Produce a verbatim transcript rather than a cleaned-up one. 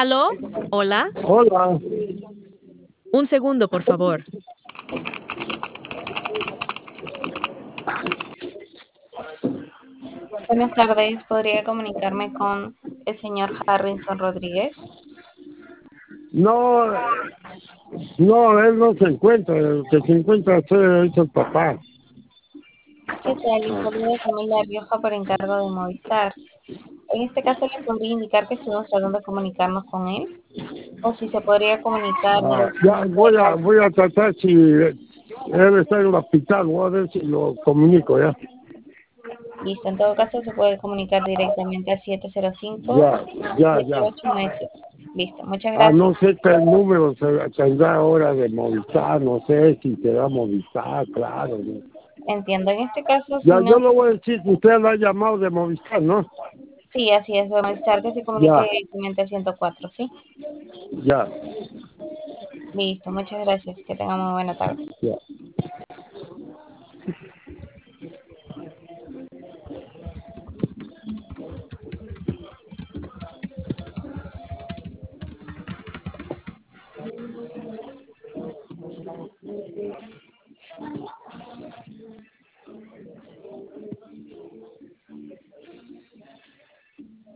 ¿Aló? ¿Hola? Hola. Un segundo, por favor. Buenas tardes, ¿podría comunicarme con el señor Harrison Rodríguez? No, no, él no se encuentra. El que se encuentra es el papá. ¿Qué tal? Les saluda Camila Rioja por encargo de Movistar. En este caso, ¿le podría indicar que estuvimos tratando de comunicarnos con él? O si se podría comunicar Ah, ya directamente voy a, al... voy a tratar si él está en el hospital. Voy a ver si lo comunico ya. Listo, en todo caso se puede comunicar directamente al siete cero cinco, Ya, ya, siete ya. ocho nueve siete. Listo, muchas Ah, gracias. no sé qué número se tendrá ahora de Movistar. No sé si será Movistar, claro. ¿no? Entiendo, en este caso, si Ya, no... yo le voy a decir que usted lo ha llamado de Movistar, ¿no? Sí, así es, de Movistar, que se comunique Ya, directamente al ciento cuatro, ¿sí? ya, Listo, muchas gracias. Que tenga muy buena tarde. ya.